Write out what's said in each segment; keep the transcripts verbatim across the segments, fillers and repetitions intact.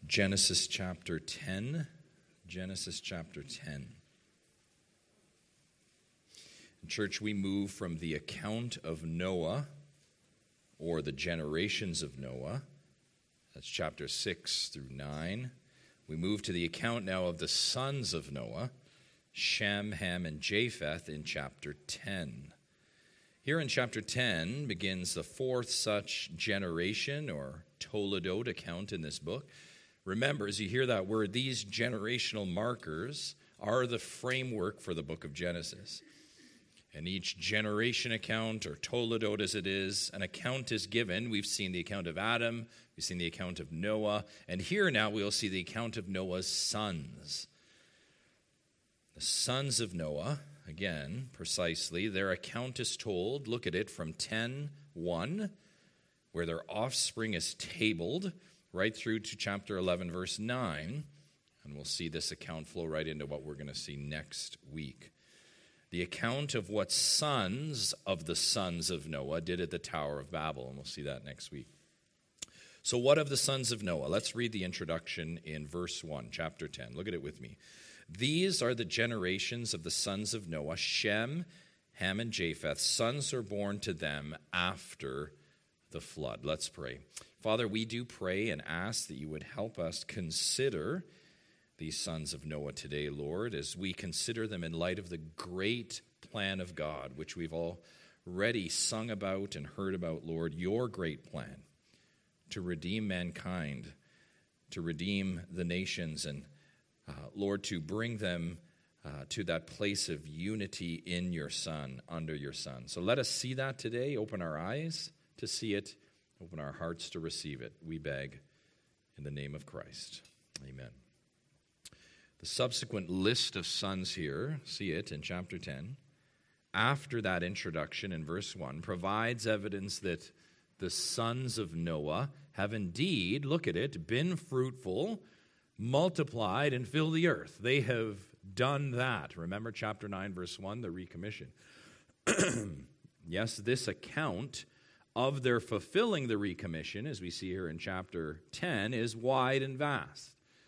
Genesis chapter ten. Genesis chapter ten. In church, we move from the account of Noah, or the generations of Noah. That's chapter six through nine. We move to the account now of the sons of Noah, Shem, Ham, and Japheth in chapter ten. Here in chapter ten begins the fourth such generation or Toledot account in this book. Remember, as you hear that word, these generational markers are the framework for the book of Genesis. And each generation account, or Toledot as it is, an account is given. We've seen the account of Adam, we've seen the account of Noah, and here now we'll see the account of Noah's sons. The sons of Noah, again, precisely, their account is told, look at it, from ten one, where their offspring is tabled, right through to chapter eleven, verse nine, and we'll see this account flow right into what we're going to see next week. The account of what sons of the sons of Noah did at the Tower of Babel, and we'll see that next week. So what of the sons of Noah? Let's read the introduction in verse one, chapter ten. Look at it with me. These are the generations of the sons of Noah, Shem, Ham, and Japheth. Sons are born to them after the flood. Let's pray. Father, we do pray and ask that you would help us consider these sons of Noah today, Lord, as we consider them in light of the great plan of God, which we've already sung about and heard about, Lord, your great plan to redeem mankind, to redeem the nations, and, uh, Lord, to bring them uh, to that place of unity in your Son, under your Son. So let us see that today, open our eyes to see it, open our hearts to receive it, we beg, in the name of Christ. Amen. The subsequent list of sons here, see it in chapter ten, after that introduction in verse one, provides evidence that the sons of Noah have indeed, look at it, been fruitful, multiplied, and filled the earth. They have done that. Remember chapter nine, verse one, the recommission. Yes, this account of their fulfilling the recommission, as we see here in chapter ten, is wide and vast.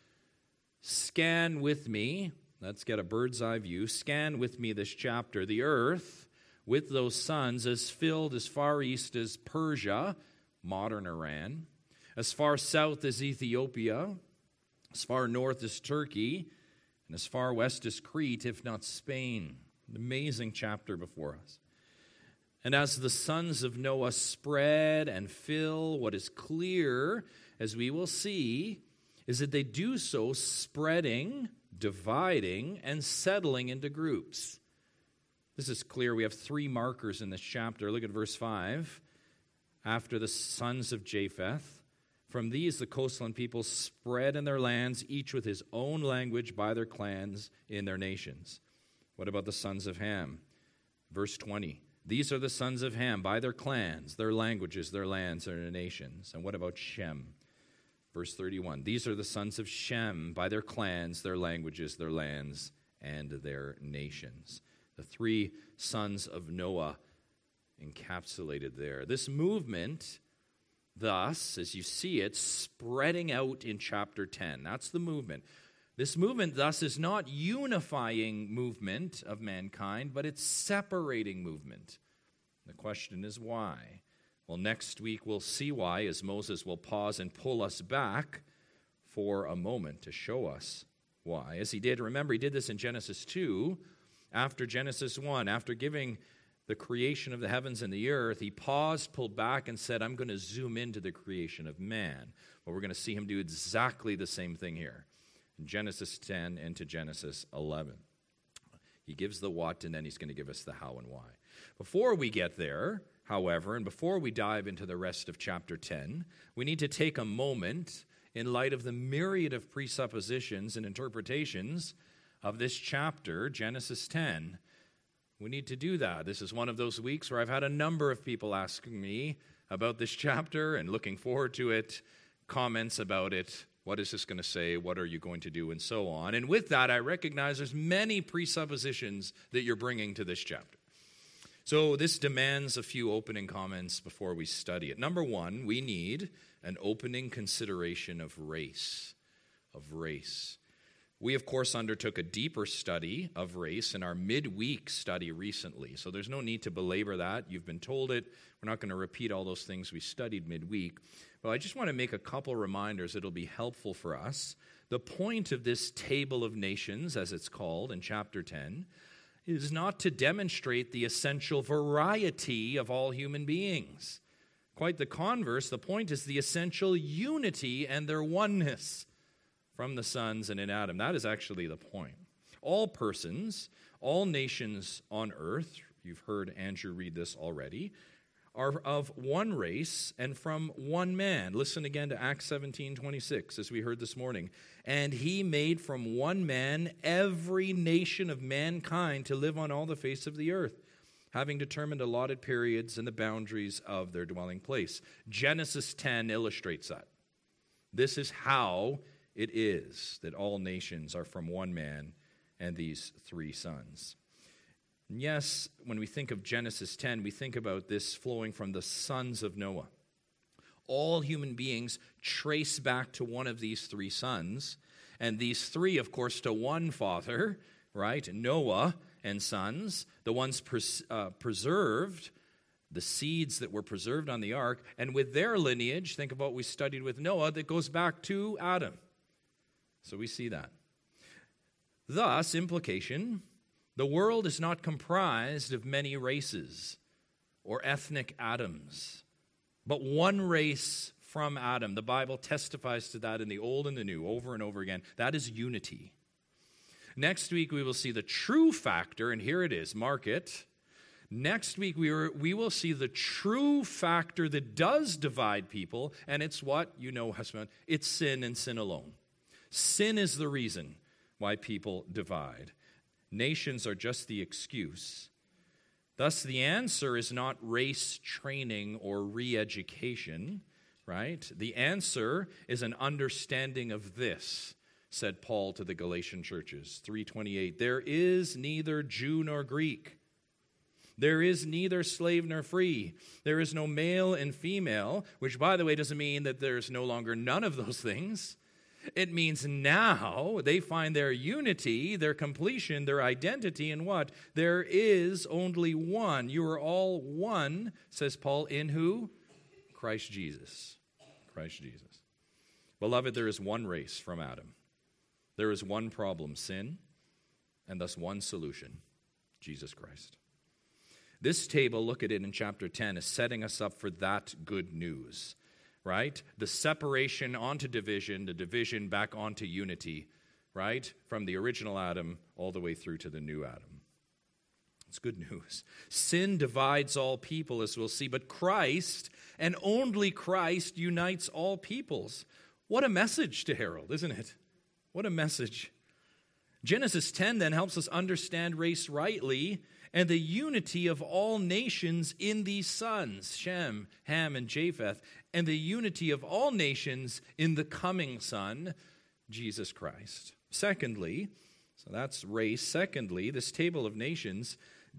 Scan with me, let's get a bird's eye view, scan with me this chapter. The earth, with those sons, is filled as far east as Persia, modern Iran, as far south as Ethiopia, as far north as Turkey, and as far west as Crete, if not Spain. An amazing chapter before us. And as the sons of Noah spread and fill, what is clear, as we will see, is that they do so spreading, dividing, and settling into groups. This is clear. We have three markers in this chapter. Look at verse five. After the sons of Japheth, from these the coastland people spread in their lands, each with his own language by their clans in their nations. What about the sons of Ham? Verse twenty. These are the sons of Ham by their clans, their languages, their lands, their nations. And what about Shem? Verse thirty-one, these are the sons of Shem by their clans, their languages, their lands, and their nations. The three sons of Noah encapsulated there. This movement, thus, as you see it, spreading out in chapter ten. That's the movement. This movement, thus, is not unifying movement of mankind, but it's separating movement. The question is why? Well, next week we'll see why, as Moses will pause and pull us back for a moment to show us why. As he did, remember, he did this in Genesis two. After Genesis one, after giving the creation of the heavens and the earth, he paused, pulled back, and said, I'm going to zoom into the creation of man. Well, we're going to see him do exactly the same thing here in Genesis ten and to Genesis eleven. He gives the what, and then he's going to give us the how and why. Before we get there, however, and before we dive into the rest of chapter ten, we need to take a moment in light of the myriad of presuppositions and interpretations of this chapter, Genesis ten. We need to do that. This is one of those weeks where I've had a number of people asking me about this chapter and looking forward to it, comments about it. What is this going to say? What are you going to do? And so on. And with that, I recognize there's many presuppositions that you're bringing to this chapter. So this demands a few opening comments before we study it. Number one, we need an opening consideration of race. of race. We, of course, undertook a deeper study of race in our midweek study recently, so there's no need to belabor that. You've been told it. We're not going to repeat all those things we studied midweek, but I just want to make a couple reminders that'll be helpful for us. The point of this table of nations, as it's called in chapter ten, is not to demonstrate the essential variety of all human beings. Quite the converse, the point is the essential unity and their oneness from the sons and in Adam. That is actually the point. All persons, all nations on earth, you've heard Andrew read this already, are of one race and from one man. Listen again to Acts seventeen twenty-six, as we heard this morning. And he made from one man every nation of mankind to live on all the face of the earth, having determined allotted periods and the boundaries of their dwelling place. Genesis ten illustrates that. This is how it is that all nations are from one man and these three sons. And yes, when we think of Genesis ten, we think about this flowing from the sons of Noah. All human beings trace back to one of these three sons, and these three, of course, to one father, right? Noah and sons, the ones pres- uh, preserved, the seeds that were preserved on the ark, and with their lineage, think of what we studied with Noah, that goes back to Adam. So we see that. Thus, implication, the world is not comprised of many races or ethnic Adams, but one race from Adam. The Bible testifies to that in the Old and the New over and over again. That is unity. Next week, we will see the true factor, and here it is, mark it. Next week, we, are, we will see the true factor that does divide people, and it's what? You know, husband, it's sin and sin alone. Sin is the reason why people divide. Nations are just the excuse. Thus, the answer is not race training or re-education, right? The answer is an understanding of this, said Paul to the Galatian churches, three twenty-eight. There is neither Jew nor Greek. There is neither slave nor free. There is no male and female, which, by the way, doesn't mean that there's no longer none of those things. It means now they find their unity, their completion, their identity in what? There is only one. You are all one, says Paul, in who? Christ Jesus. Christ Jesus. Beloved, there is one race from Adam. There is one problem, sin, and thus one solution, Jesus Christ. This table, look at it in chapter ten, is setting us up for that good news. Right? The separation onto division, the division back onto unity, right? From the original Adam all the way through to the new Adam. It's good news. Sin divides all people, as we'll see, but Christ, and only Christ, unites all peoples. What a message to herald, isn't it? What a message. Genesis ten then helps us understand race rightly and the unity of all nations in these sons, Shem, Ham, and Japheth, and the unity of all nations in the coming Son, Jesus Christ. Secondly, so that's race. Secondly, this table of nations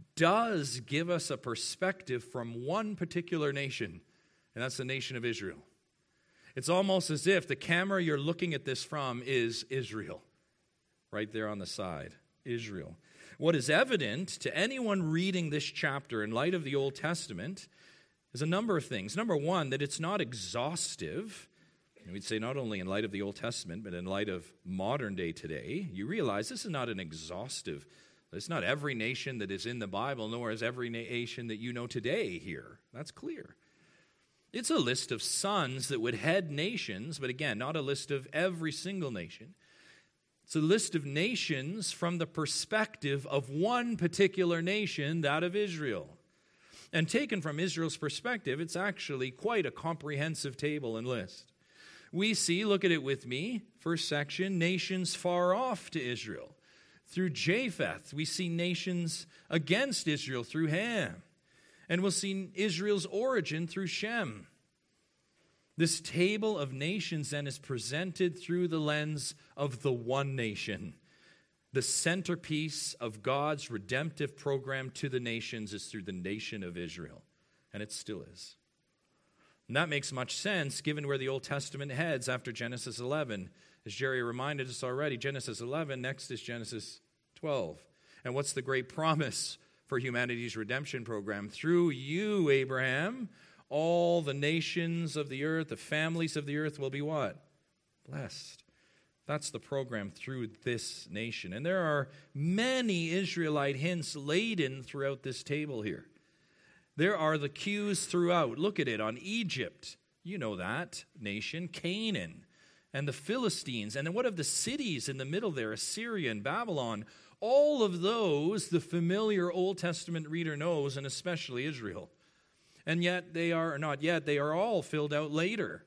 does give us a perspective from one particular nation, and that's the nation of Israel. It's almost as if the camera you're looking at this from is Israel, right there on the side, Israel. What is evident to anyone reading this chapter in light of the Old Testament is a number of things. Number one, that it's not exhaustive. And we'd say not only in light of the Old Testament, but in light of modern day today. You realize this is not an exhaustive, it's not every nation that is in the Bible, nor is every nation that you know today here. That's clear. It's a list of sons that would head nations, but again, not a list of every single nation. It's a list of nations from the perspective of one particular nation, that of Israel. And taken from Israel's perspective, it's actually quite a comprehensive table and list. We see, look at it with me, first section, nations far off to Israel. Through Japheth, we see nations against Israel through Ham. And we'll see Israel's origin through Shem. This table of nations then is presented through the lens of the one nation. The centerpiece of God's redemptive program to the nations is through the nation of Israel. And it still is. And that makes much sense given where the Old Testament heads after Genesis eleven. As Jerry reminded us already, Genesis eleven, next is Genesis twelve. And what's the great promise for humanity's redemption program? Through you, Abraham, all the nations of the earth, the families of the earth will be what? Blessed. That's the program through this nation. And there are many Israelite hints laden throughout this table here. There are the cues throughout. Look at it on Egypt. You know that nation. Canaan and the Philistines. And then what of the cities in the middle there? Assyria and Babylon. All of those the familiar Old Testament reader knows, and especially Israel. And yet they are, not yet, they are all filled out later.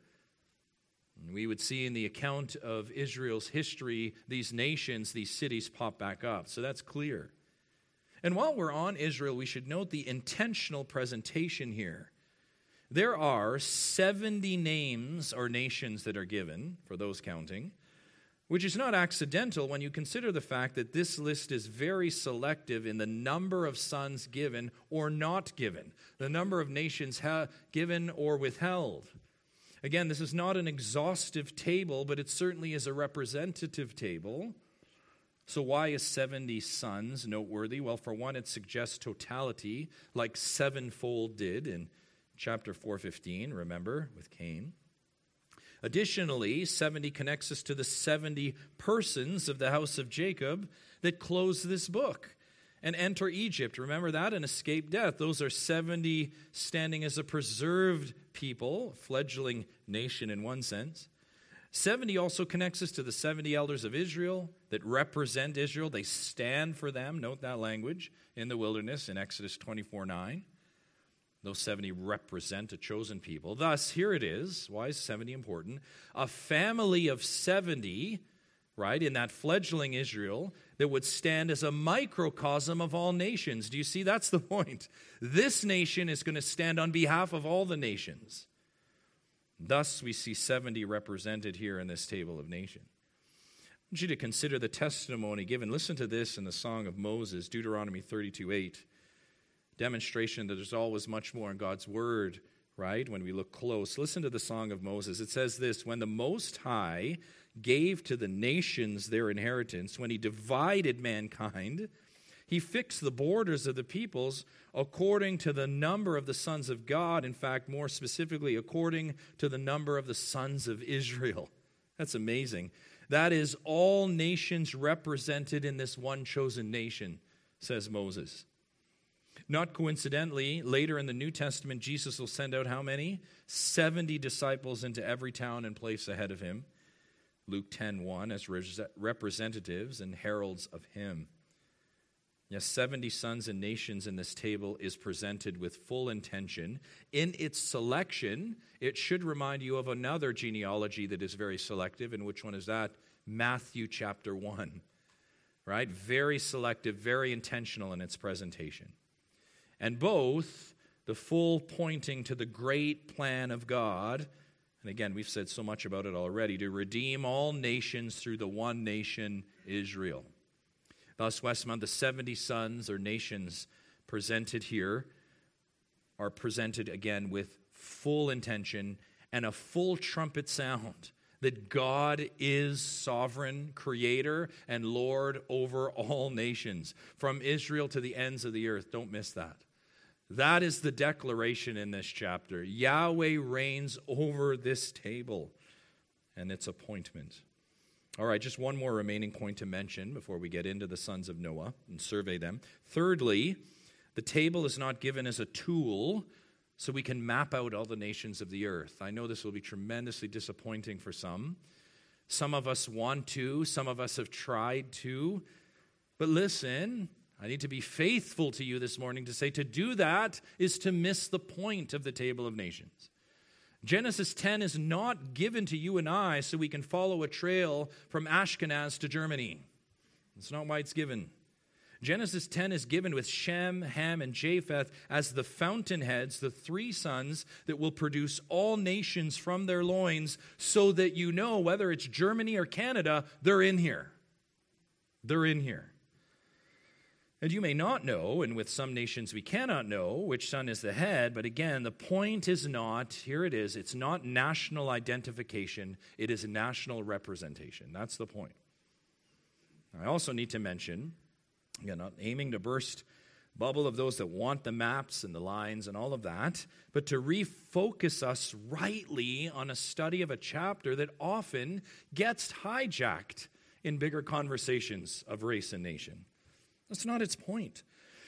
We would see in the account of Israel's history, these nations, these cities pop back up. So that's clear. And while we're on Israel, we should note the intentional presentation here. There are seventy names or nations that are given, for those counting, which is not accidental when you consider the fact that this list is very selective in the number of sons given or not given, the number of nations ha- given or withheld. Again, this is not an exhaustive table, but it certainly is a representative table. So why is seventy sons noteworthy? Well, for one, it suggests totality, like sevenfold did in chapter four fifteen, remember, with Cain. Additionally, seventy connects us to the seventy persons of the house of Jacob that close this book and enter Egypt. Remember that? And escape death. Those are seventy standing as a preserved people, fledgling nation in one sense. seventy also connects us to the seventy elders of Israel that represent Israel. They stand for them. Note that language in the wilderness in Exodus twenty-four nine. Those seventy represent a chosen people. Thus, here it is. Why is seventy important? A family of seventy, right, in that fledgling Israel that would stand as a microcosm of all nations. Do you see? That's the point. This nation is going to stand on behalf of all the nations. Thus, we see seventy represented here in this table of nations. I want you to consider the testimony given. Listen to this in the Song of Moses, Deuteronomy thirty-two eight. Demonstration that there's always much more in God's word, right, when we look close. Listen to the Song of Moses. It says this: when the Most High gave to the nations their inheritance, when he divided mankind, he fixed the borders of the peoples according to the number of the sons of God. In fact, more specifically, according to the number of the sons of Israel. That's amazing. That is all nations represented in this one chosen nation, says Moses. Not coincidentally, later in the New Testament, Jesus will send out how many? seventy disciples into every town and place ahead of him. Luke ten one, as representatives and heralds of him. Yes, seventy sons and nations in this table is presented with full intention. In its selection, it should remind you of another genealogy that is very selective. And which one is that? Matthew chapter one. Right? Very selective, very intentional in its presentation. And both, the full pointing to the great plan of God, and again, we've said so much about it already, to redeem all nations through the one nation, Israel. Thus, Westmount, the seventy sons or nations presented here are presented again with full intention and a full trumpet sound that God is sovereign, creator, and Lord over all nations, from Israel to the ends of the earth. Don't miss that. That is the declaration in this chapter. Yahweh reigns over this table and its appointment. All right, just one more remaining point to mention before we get into the sons of Noah and survey them. Thirdly, the table is not given as a tool so we can map out all the nations of the earth. I know this will be tremendously disappointing for some. Some of us want to, some of us have tried to. But listen, I need to be faithful to you this morning to say to do that is to miss the point of the table of nations. Genesis ten is not given to you and I so we can follow a trail from Ashkenaz to Germany. That's not why it's given. Genesis ten is given with Shem, Ham, and Japheth as the fountainheads, the three sons that will produce all nations from their loins, so that you know whether it's Germany or Canada, they're in here. They're in here. And you may not know, and with some nations we cannot know, which son is the head, but again, the point is not, here it is, it's not national identification, it is national representation. That's the point. I also need to mention, again, not aiming to burst bubble of those that want the maps and the lines and all of that, but to refocus us rightly on a study of a chapter that often gets hijacked in bigger conversations of race and nation. That's not its point.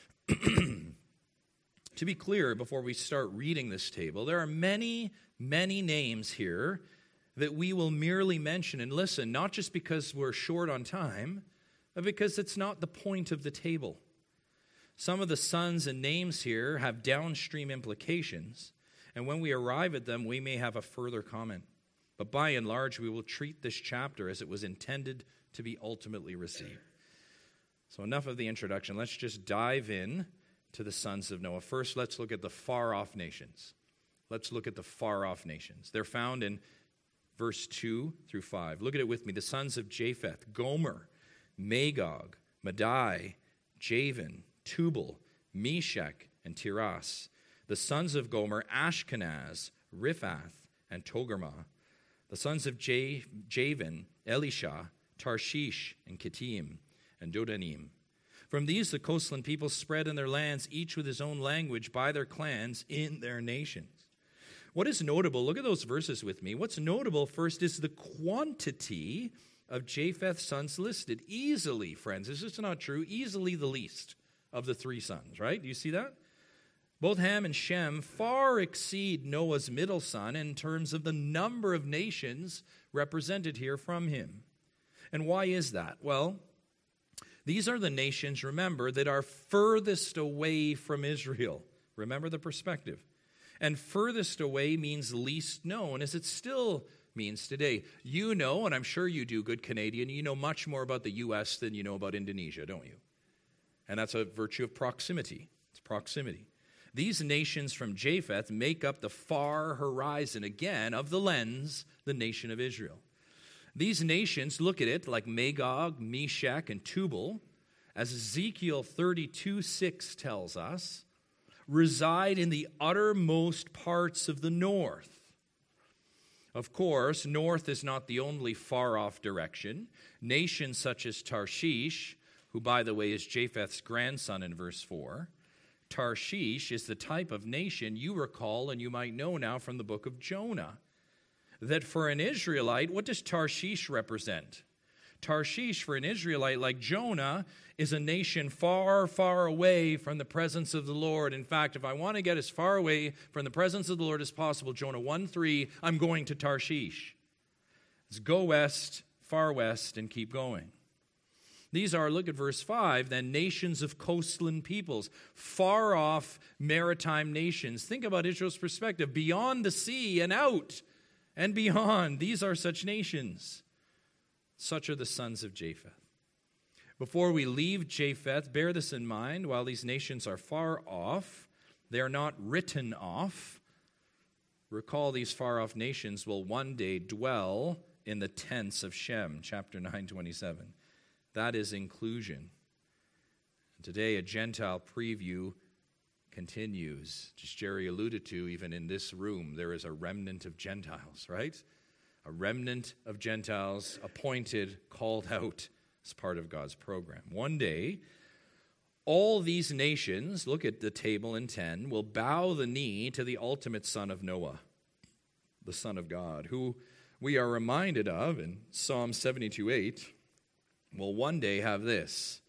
To be clear, before we start reading this table, there are many, many names here that we will merely mention and listen, not just because we're short on time, but because it's not the point of the table. Some of the sons and names here have downstream implications, and when we arrive at them, we may have a further comment. But by and large, we will treat this chapter as it was intended to be ultimately received. So enough of the introduction. Let's just dive in to the sons of Noah. First, let's look at the far-off nations. Let's look at the far-off nations. They're found in verse two through five. Look at it with me. The sons of Japheth, Gomer, Magog, Madai, Javan, Tubal, Meshach, and Tiras. The sons of Gomer, Ashkenaz, Riphath, and Togarmah. The sons of J- Javan, Elisha, Tarshish, and Kittim, and Dodanim. From these the coastland people spread in their lands, each with his own language, by their clans in their nations. What is notable, look at those verses with me. What's notable first is the quantity of Japheth's sons listed. Easily, friends, is this not true? Easily the least of the three sons, right? Do you see that? Both Ham and Shem far exceed Noah's middle son in terms of the number of nations represented here from him. And why is that? Well, these are the nations, remember, that are furthest away from Israel. Remember the perspective. And furthest away means least known, as it still means today. You know, and I'm sure you do, good Canadian, you know much more about the U S than you know about Indonesia, don't you? And that's a virtue of proximity. It's proximity. These nations from Japheth make up the far horizon, again, of the lens, the nation of Israel. These nations, look at it, like Magog, Meshach, and Tubal, as Ezekiel thirty-two six tells us, reside in the uttermost parts of the north. Of course, north is not the only far-off direction. Nations such as Tarshish, who, by the way, is Japheth's grandson in verse four, Tarshish is the type of nation you recall and you might know now from the book of Jonah. That for an Israelite, what does Tarshish represent? Tarshish, for an Israelite like Jonah, is a nation far, far away from the presence of the Lord. In fact, if I want to get as far away from the presence of the Lord as possible, Jonah one three, I'm going to Tarshish. Let's go west, far west, and keep going. These are, look at verse five, then nations of coastland peoples, far off maritime nations. Think about Israel's perspective, beyond the sea and out and beyond. These are such nations. Such are the sons of Japheth. Before we leave Japheth, bear this in mind, while these nations are far off, they are not written off. Recall these far-off nations will one day dwell in the tents of Shem, chapter nine twenty-seven. That is inclusion. And today, a Gentile preview continues. Just Jerry alluded to, even in this room, there is a remnant of Gentiles, right? A remnant of Gentiles appointed, called out as part of God's program. One day, all these nations, look at the table in ten, will bow the knee to the ultimate son of Noah, the Son of God, who we are reminded of in Psalm seventy-two eight, will one day have this: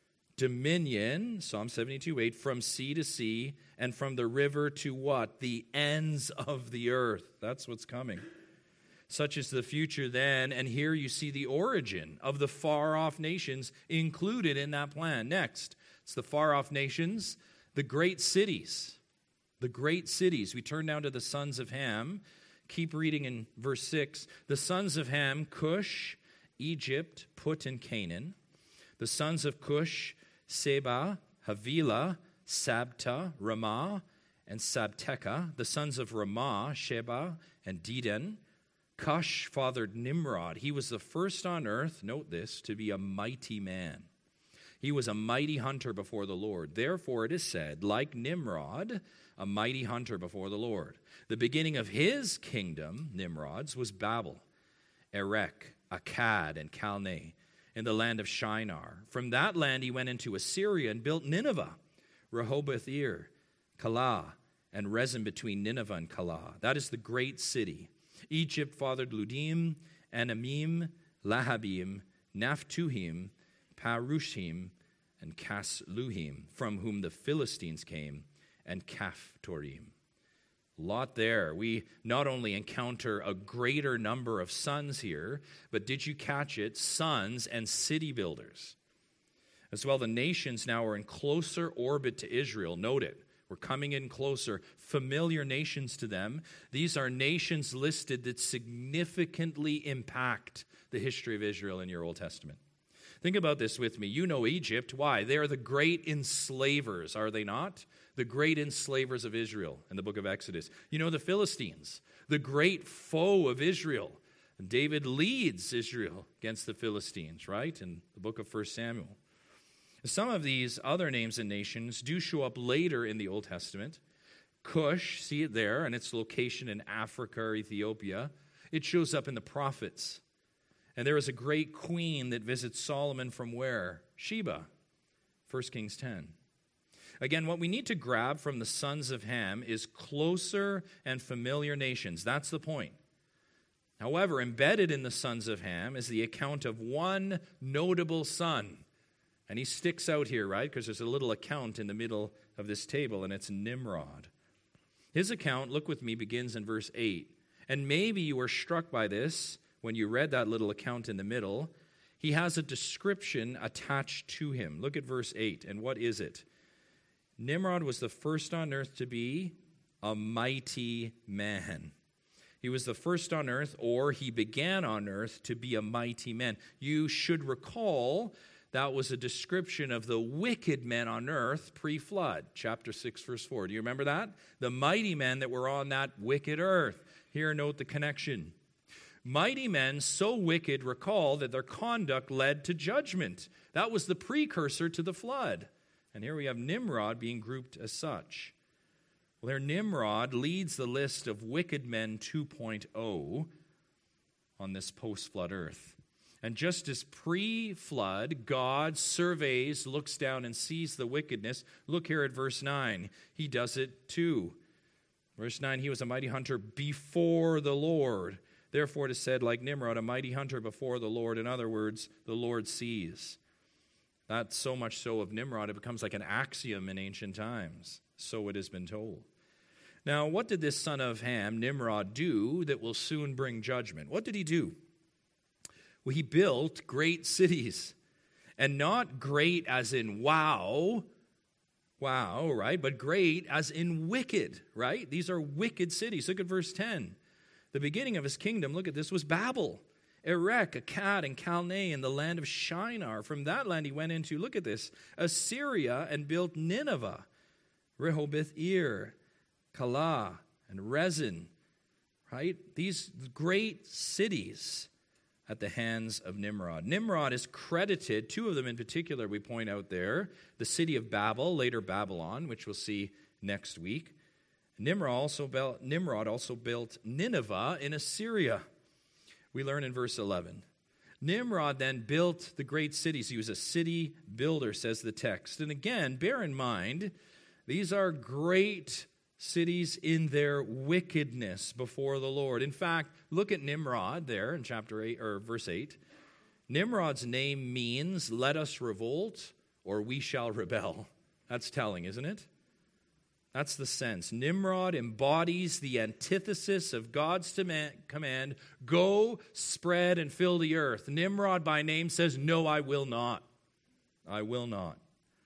dominion, Psalm seventy-two eight, from sea to sea and from the river to what? The ends of the earth. That's what's coming. Such is the future then, and here you see the origin of the far-off nations included in that plan. Next, it's the far-off nations, the great cities. The great cities. We turn now to the sons of Ham. Keep reading in verse six. The sons of Ham, Cush, Egypt, Put, and Canaan. The sons of Cush, Seba, Havilah, Sabta, Ramah, and Sabteka. The sons of Ramah, Sheba, and Dedan. Cush fathered Nimrod. He was the first on earth, note this, to be a mighty man. He was a mighty hunter before the Lord. Therefore it is said, like Nimrod, a mighty hunter before the Lord. The beginning of his kingdom, Nimrod's, was Babel, Erech, Akkad, and Calneh, in the land of Shinar. From that land he went into Assyria and built Nineveh, Rehoboth-ir, Calah, and Rezin between Nineveh and Calah. That is the great city. Egypt fathered Ludim, Anamim, Lahabim, Naphtuhim, Parushim, and Casluhim, from whom the Philistines came, and Caphtorim. Lot there. We not only encounter a greater number of sons here, but did you catch it? Sons and city builders. As well, the nations now are in closer orbit to Israel. Note it. We're coming in closer. Familiar nations to them. These are nations listed that significantly impact the history of Israel in your Old Testament. Think about this with me. You know Egypt. Why? They are the great enslavers, are they not? The great enslavers of Israel in the book of Exodus. You know the Philistines, the great foe of Israel. David leads Israel against the Philistines, right? In the book of First Samuel. Some of these other names and nations do show up later in the Old Testament. Cush, see it there, and its location in Africa or Ethiopia. It shows up in the prophets. And there is a great queen that visits Solomon from where? Sheba, First Kings ten. Again, what we need to grab from the sons of Ham is closer and familiar nations. That's the point. However, embedded in the sons of Ham is the account of one notable son. And he sticks out here, right? Because there's a little account in the middle of this table, and it's Nimrod. His account, look with me, begins in verse eight. And maybe you were struck by this when you read that little account in the middle. He has a description attached to him. Look at verse eight, and what is it? Nimrod was the first on earth to be a mighty man. He was the first on earth, or he began on earth to be a mighty man. You should recall that was a description of the wicked men on earth pre-flood, chapter six, verse four. Do you remember that? The mighty men that were on that wicked earth. Here, note the connection. Mighty men so wicked, recall, that their conduct led to judgment. That was the precursor to the flood. And here we have Nimrod being grouped as such. Well, there Nimrod leads the list of wicked men two point oh on this post-flood earth. And just as pre-flood, God surveys, looks down and sees the wickedness, look here at verse nine. He does it too. Verse nine, he was a mighty hunter before the Lord. Therefore it is said, like Nimrod, a mighty hunter before the Lord. In other words, the Lord sees. That's so much so of Nimrod, it becomes like an axiom in ancient times. So it has been told. Now, what did this son of Ham, Nimrod, do that will soon bring judgment? What did he do? Well, he built great cities. And not great as in wow, wow, right? But great as in wicked, right? These are wicked cities. Look at verse ten. The beginning of his kingdom, look at this, was Babel, Erech, Akkad, and Calneh in the land of Shinar. From that land he went into, look at this, Assyria, and built Nineveh, Rehoboth-ir, Calah, and Rezin, right? These great cities at the hands of Nimrod. Nimrod is credited, two of them in particular we point out there, the city of Babel, later Babylon, which we'll see next week. Nimrod also built, Nimrod also built Nineveh in Assyria. We learn in verse eleven. Nimrod then built the great cities. He was a city builder, says the text. And again, bear in mind, these are great cities in their wickedness before the Lord. In fact, look at Nimrod there in chapter eight or verse eight. Nimrod's name means let us revolt or we shall rebel. That's telling, isn't it? That's the sense. Nimrod embodies the antithesis of God's command, go, spread, and fill the earth. Nimrod by name says, no, I will not. I will not.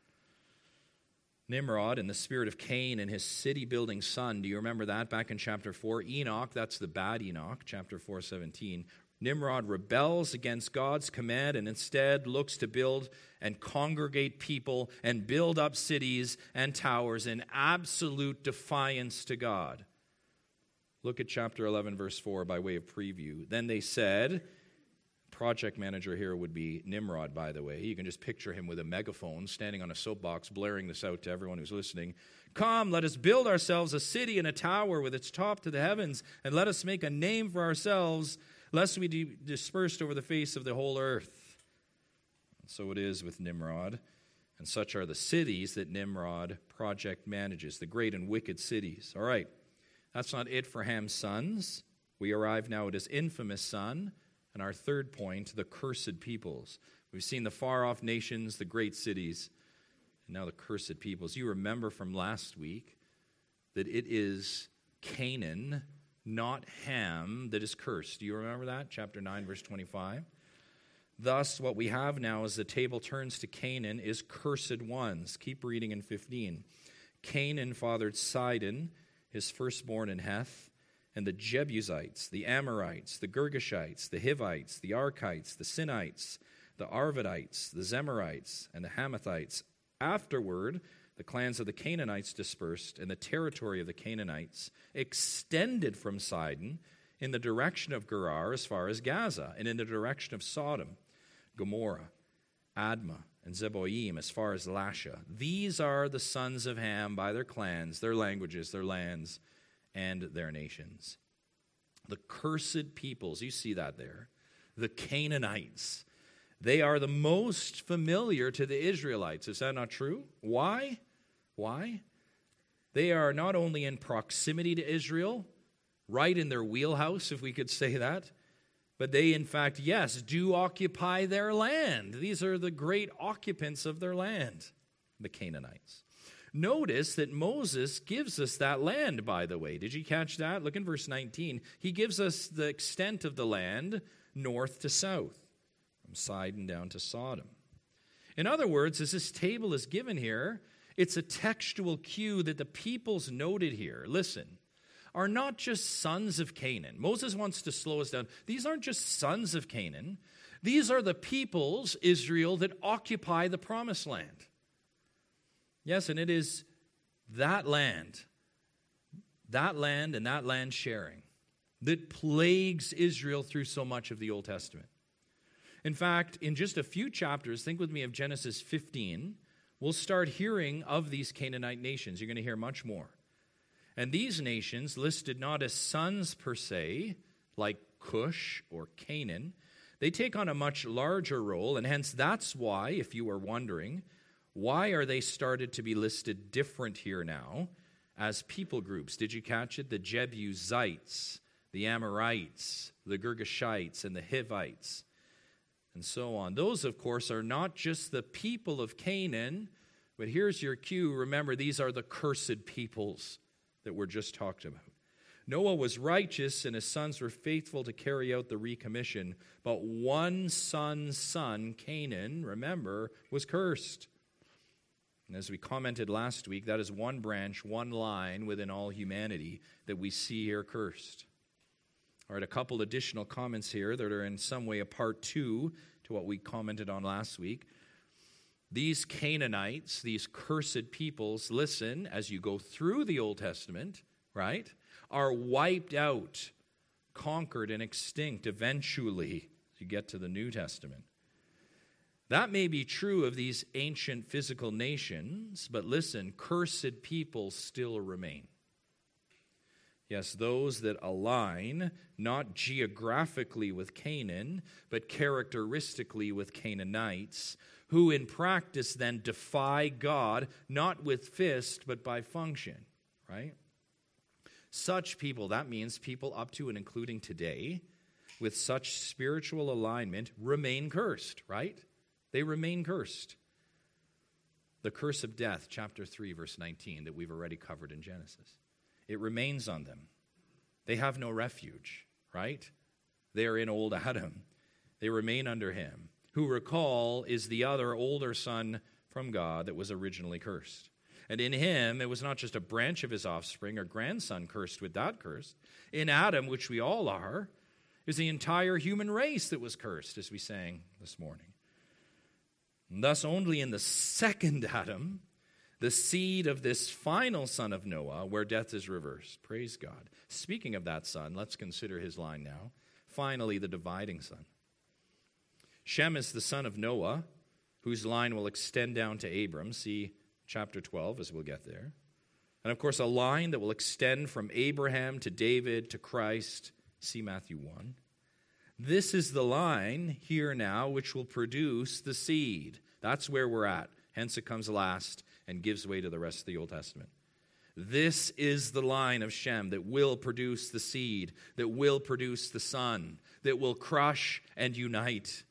Nimrod, in the spirit of Cain and his city-building son, do you remember that back in chapter four? Enoch, that's the bad Enoch, chapter four, seventeen. Nimrod rebels against God's command and instead looks to build and congregate people and build up cities and towers in absolute defiance to God. Look at chapter eleven, verse four by way of preview. Then they said, project manager here would be Nimrod, by the way. You can just picture him with a megaphone standing on a soapbox, blaring this out to everyone who's listening. Come, let us build ourselves a city and a tower with its top to the heavens, and let us make a name for ourselves, lest we be dispersed over the face of the whole earth. And so it is with Nimrod, and such are the cities that Nimrod project manages, the great and wicked cities. All right, that's not it for Ham's sons. We arrive now at his infamous son, and our third point, the cursed peoples. We've seen the far-off nations, the great cities, and now the cursed peoples. You remember from last week that it is Canaan, not Ham, that is cursed. Do you remember that? Chapter nine, verse twenty-five. Thus, what we have now as the table turns to Canaan is cursed ones. Keep reading in fifteen. Canaan fathered Sidon, his firstborn in Heth, and the Jebusites, the Amorites, the Girgashites, the Hivites, the Arkites, the Sinites, the Arvadites, the Zemarites, and the Hamathites. Afterward, the clans of the Canaanites dispersed, and the territory of the Canaanites extended from Sidon in the direction of Gerar as far as Gaza, and in the direction of Sodom, Gomorrah, Admah, and Zeboim as far as Lasha. These are the sons of Ham by their clans, their languages, their lands, and their nations. The cursed peoples, you see that there, the Canaanites, they are the most familiar to the Israelites. Is that not true? Why? Why? They are not only in proximity to Israel, right in their wheelhouse, if we could say that, but they, in fact, yes, do occupy their land. These are the great occupants of their land, the Canaanites. Notice that Moses gives us that land, by the way. Did you catch that? Look in verse nineteen. He gives us the extent of the land north to south, from Sidon down to Sodom. In other words, as this table is given here, it's a textual cue that the peoples noted here, listen, are not just sons of Canaan. Moses wants to slow us down. These aren't just sons of Canaan. These are the peoples, Israel, that occupy the promised land. Yes, and it is that land, that land and that land sharing that plagues Israel through so much of the Old Testament. In fact, in just a few chapters, think with me of Genesis fifteen, we'll start hearing of these Canaanite nations. You're going to hear much more. And these nations, listed not as sons per se, like Cush or Canaan, they take on a much larger role, and hence that's why, if you were wondering, why are they started to be listed different here now as people groups? Did you catch it? The Jebusites, the Amorites, the Girgashites, and the Hivites, and so on. Those, of course, are not just the people of Canaan, but here's your cue. Remember, these are the cursed peoples that were just talked about. Noah was righteous, and his sons were faithful to carry out the recommission, but one son's son, Canaan, remember, was cursed. And as we commented last week, that is one branch, one line within all humanity that we see here cursed. All right, a couple additional comments here that are in some way a part two to what we commented on last week. These Canaanites, these cursed peoples, listen, as you go through the Old Testament, right, are wiped out, conquered, and extinct eventually as you get to the New Testament. That may be true of these ancient physical nations, but listen, cursed people still remain. Yes, those that align not geographically with Canaan, but characteristically with Canaanites, who in practice then defy God, not with fist, but by function, right? Such people, that means people up to and including today, with such spiritual alignment, remain cursed, right? They remain cursed. The curse of death, chapter three, verse nineteen, that we've already covered in Genesis. It remains on them. They have no refuge, right? They are in old Adam. They remain under him, who, recall, is the other older son from God that was originally cursed. And in him, it was not just a branch of his offspring or grandson cursed with that curse. In Adam, which we all are, is the entire human race that was cursed, as we sang this morning. And thus, only in the second Adam, the seed of this final son of Noah, where death is reversed. Praise God. Speaking of that son, let's consider his line now. Finally, the dividing son. Shem is the son of Noah, whose line will extend down to Abram. See chapter twelve as we'll get there. And of course, a line that will extend from Abraham to David to Christ. See Matthew one. This is the line here now which will produce the seed. That's where we're at. Hence it comes last and gives way to the rest of the Old Testament. This is the line of Shem that will produce the seed, that will produce the son, that will crush and unite.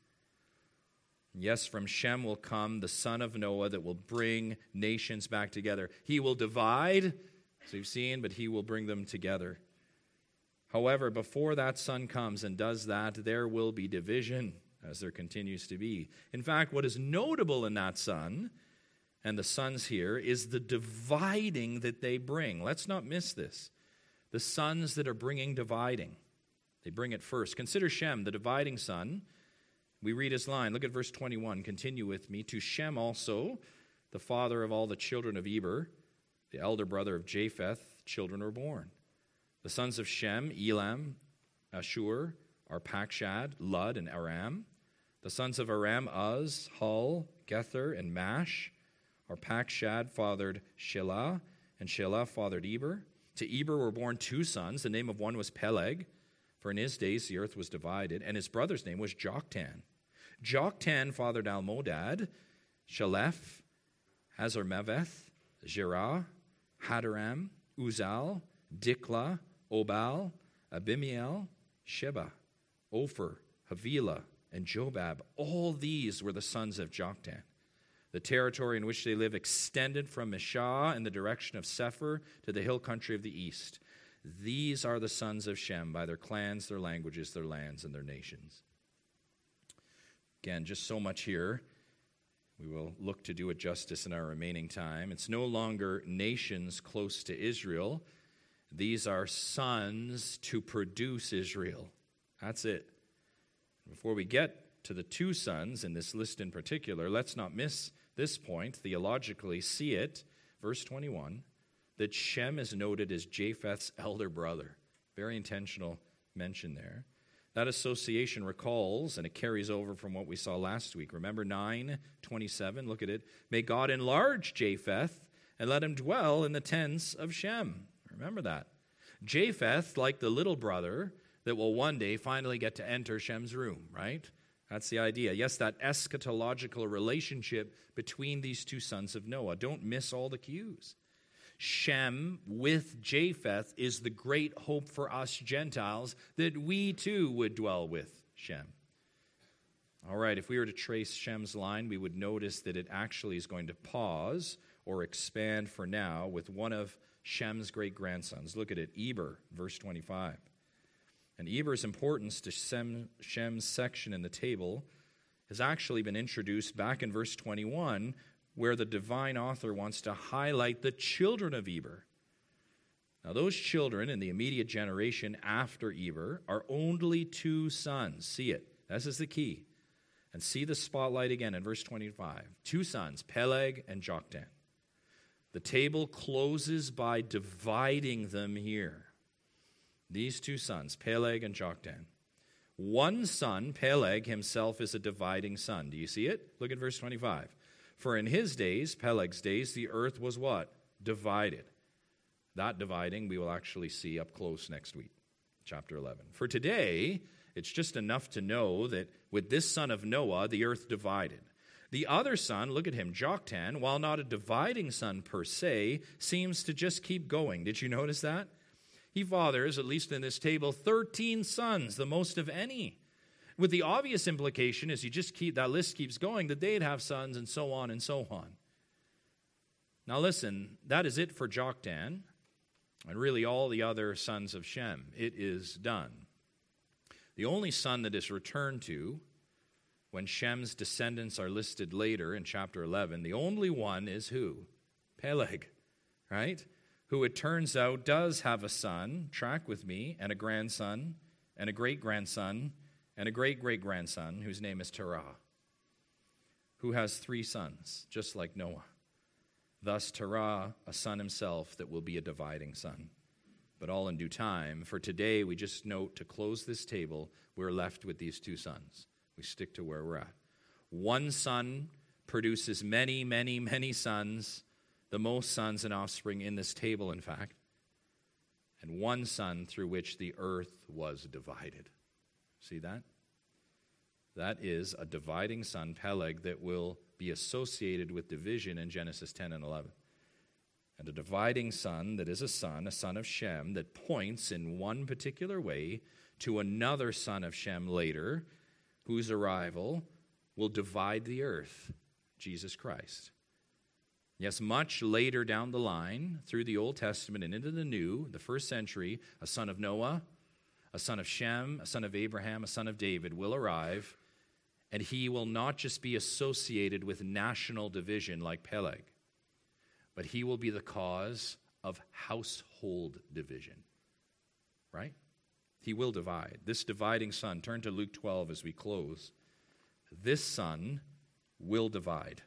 Yes, from Shem will come the son of Noah that will bring nations back together. He will divide, as we've seen, but he will bring them together. However, before that son comes and does that, there will be division, as there continues to be. In fact, what is notable in that son and the sons here is the dividing that they bring. Let's not miss this. The sons that are bringing dividing, they bring it first. Consider Shem, the dividing son. We read his line. Look at verse twenty-one. Continue with me. To Shem also, the father of all the children of Eber, the elder brother of Japheth, children were born. The sons of Shem, Elam, Ashur, Arpachshad, Lud, and Aram. The sons of Aram, Uz, Hul, Gether, and Mash. Arpachshad fathered Shelah, and Shelah fathered Eber. To Eber were born two sons. The name of one was Peleg, for in his days the earth was divided, and his brother's name was Joktan. Joktan fathered Almodad, Shalef, Hazarmaveth, Jerah, Hadaram, Uzal, Diklah, Obal, Abimiel, Sheba, Ophir, Havilah, and Jobab. All these were the sons of Joktan. The territory in which they live extended from Mishah in the direction of Sephir to the hill country of the east. These are the sons of Shem by their clans, their languages, their lands, and their nations. Again, just so much here. We will look to do it justice in our remaining time. It's no longer nations close to Israel. These are sons to produce Israel. That's it. Before we get to the two sons in this list in particular, let's not miss this point. Theologically, see it. Verse twenty-one, that Shem is noted as Japheth's elder brother. Very intentional mention there. That association recalls, and it carries over from what we saw last week. Remember nine twenty-seven, look at it. May God enlarge Japheth and let him dwell in the tents of Shem. Remember that. Japheth, like the little brother that will one day finally get to enter Shem's room, right? That's the idea. Yes, that eschatological relationship between these two sons of Noah. Don't miss all the cues. Shem with Japheth is the great hope for us Gentiles that we too would dwell with Shem. All right, if we were to trace Shem's line, we would notice that it actually is going to pause or expand for now with one of Shem's great-grandsons. Look at it, Eber, verse twenty-five. And Eber's importance to Shem, Shem's section in the table has actually been introduced back in verse twenty-one, where the divine author wants to highlight the children of Eber. Now, those children in the immediate generation after Eber are only two sons. See it. This is the key. And see the spotlight again in verse twenty-five. Two sons, Peleg and Joktan. The table closes by dividing them here. These two sons, Peleg and Joktan. One son, Peleg himself, is a dividing son. Do you see it? Look at verse twenty-five. For in his days, Peleg's days, the earth was what? Divided. That dividing we will actually see up close next week, chapter eleven. For today, it's just enough to know that with this son of Noah, the earth divided. The other son, look at him, Joktan, while not a dividing son per se, seems to just keep going. Did you notice that? He fathers, at least in this table, thirteen sons, the most of any. With the obvious implication, as you just keep, that list keeps going, that they'd have sons and so on and so on. Now listen, that is it for Joktan, and really all the other sons of Shem. It is done. The only son that is returned to, when Shem's descendants are listed later in chapter eleven, the only one is who? Peleg, right? Who it turns out does have a son, track with me, and a grandson, and a great-grandson, and a great-great-grandson, whose name is Terah, who has three sons, just like Noah. Thus Terah, a son himself that will be a dividing son. But all in due time. For today, we just note to close this table, we're left with these two sons. We stick to where we're at. One son produces many, many, many sons, the most sons and offspring in this table, in fact, and one son through which the earth was divided. See that? That is a dividing son, Peleg, that will be associated with division in Genesis ten and eleven. And a dividing son that is a son, a son of Shem, that points in one particular way to another son of Shem later, whose arrival will divide the earth, Jesus Christ. Yes, much later down the line, through the Old Testament and into the New, the first century, a son of Noah, a son of Shem, a son of Abraham, a son of David will arrive, and he will not just be associated with national division like Peleg, but he will be the cause of household division, right? He will divide. This dividing son, turn to Luke twelve as we close. This son will divide.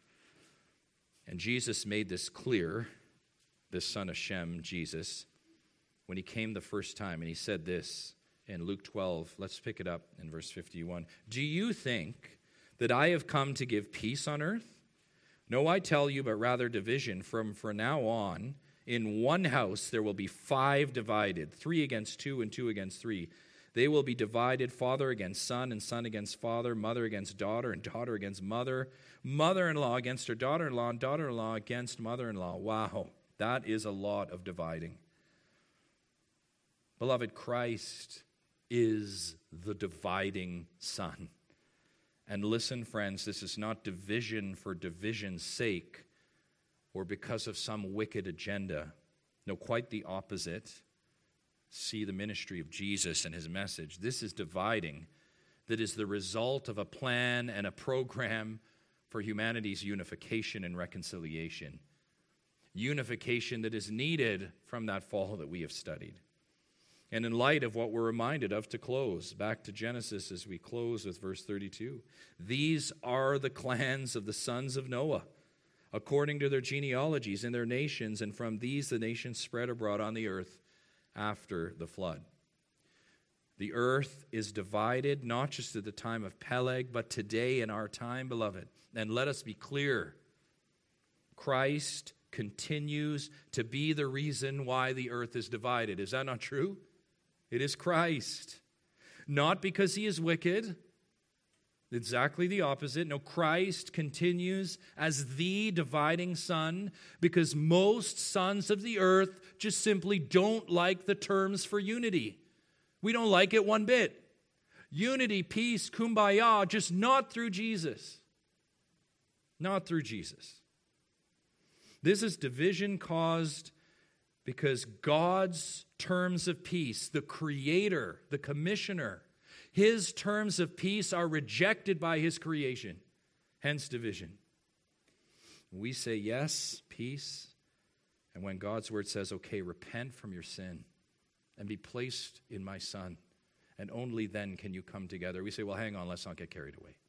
And Jesus made this clear, this son of Shem, Jesus, when he came the first time, and he said this in Luke twelve. Let's pick it up in verse fifty-one. Do you think that I have come to give peace on earth? No, I tell you, but rather division. From, from now on, in one house there will be five divided, three against two and two against three. They will be divided, father against son, and son against father, mother against daughter, and daughter against mother, mother-in-law against her daughter-in-law, and daughter-in-law against mother-in-law. Wow, that is a lot of dividing. Beloved, Christ is the dividing son. And listen, friends, this is not division for division's sake or because of some wicked agenda. No, quite the opposite. See the ministry of Jesus and his message. This is dividing that is the result of a plan and a program for humanity's unification and reconciliation. Unification that is needed from that fall that we have studied. And in light of what we're reminded of to close, back to Genesis as we close with verse thirty-two. These are the clans of the sons of Noah, according to their genealogies and their nations, and from these the nations spread abroad on the earth after the flood. The earth is divided, not just at the time of Peleg, but today in our time, beloved. And let us be clear, Christ continues to be the reason why the earth is divided. Is that not true? It is Christ. Not because he is wicked. Exactly the opposite. No, Christ continues as the dividing son because most sons of the earth just simply don't like the terms for unity. We don't like it one bit. Unity, peace, kumbaya, just not through Jesus. Not through Jesus. This is division caused because God's terms of peace, the creator, the commissioner, his terms of peace are rejected by his creation. Hence division. We say yes, peace. And when God's word says, okay, repent from your sin and be placed in my son, and only then can you come together. We say, well, hang on, let's not get carried away.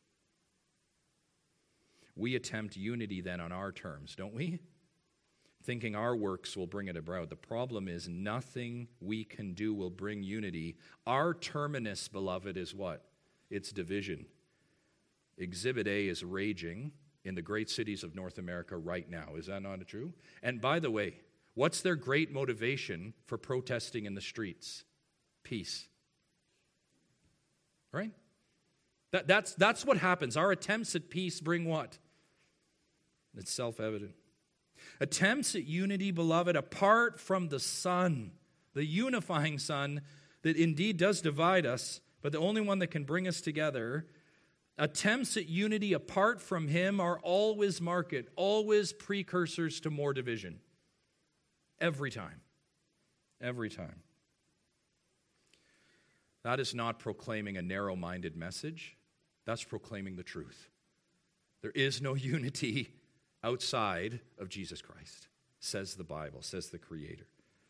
We attempt unity then on our terms, don't we? Thinking our works will bring it about. The problem is nothing we can do will bring unity. Our terminus, beloved, is what? It's division. Exhibit A is raging in the great cities of North America right now. Is that not true? And by the way, what's their great motivation for protesting in the streets? Peace. Right? That, that's, that's what happens. Our attempts at peace bring what? It's self-evident. Attempts at unity, beloved, apart from the Son, the unifying Son that indeed does divide us, but the only one that can bring us together, attempts at unity apart from him are always marked, always precursors to more division. Every time. Every time. That is not proclaiming a narrow-minded message. That's proclaiming the truth. There is no unity outside of Jesus Christ, says the Bible, says the Creator.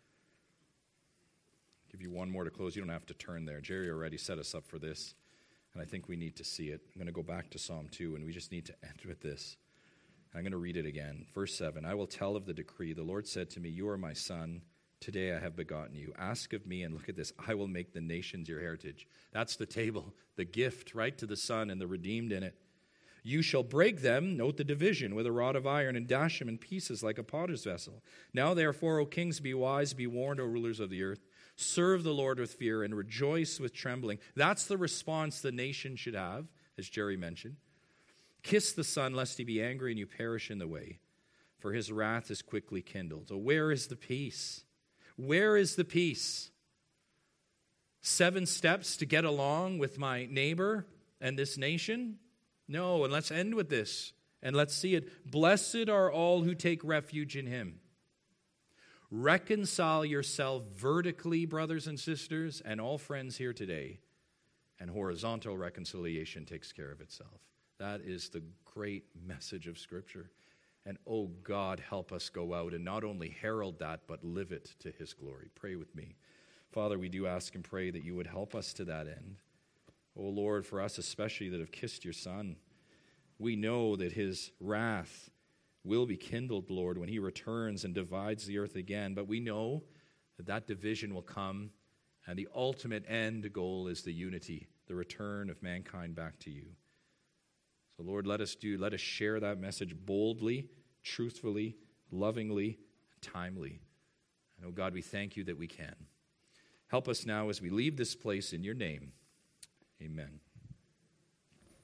I'll give you one more to close. You don't have to turn there. Jerry already set us up for this, and I think we need to see it. I'm going to go back to Psalm two, and we just need to end with this. I'm going to read it again. Verse seven, I will tell of the decree. The Lord said to me, you are my son. Today I have begotten you. Ask of me, and look at this, I will make the nations your heritage. That's the table, the gift, right, to the Son and the redeemed in it. You shall break them, note the division, with a rod of iron, and dash them in pieces like a potter's vessel. Now therefore, O kings, be wise, be warned, O rulers of the earth. Serve the Lord with fear and rejoice with trembling. That's the response the nation should have, as Jerry mentioned. Kiss the Son, lest he be angry and you perish in the way, for his wrath is quickly kindled. So where is the peace? Where is the peace? Seven steps to get along with my neighbor and this nation? No, and let's end with this, and let's see it. Blessed are all who take refuge in him. Reconcile yourself vertically, brothers and sisters, and all friends here today, and horizontal reconciliation takes care of itself. That is the great message of Scripture. And oh God, help us go out and not only herald that, but live it to his glory. Pray with me. Father, we do ask and pray that you would help us to that end. Oh Lord, for us especially that have kissed your Son, we know that his wrath will be kindled, Lord, when he returns and divides the earth again. But we know that that division will come, and the ultimate end goal is the unity, the return of mankind back to you. So Lord, let us do, let us share that message boldly, truthfully, lovingly, and timely. And oh God, we thank you that we can. Help us now as we leave this place in your name. Amen.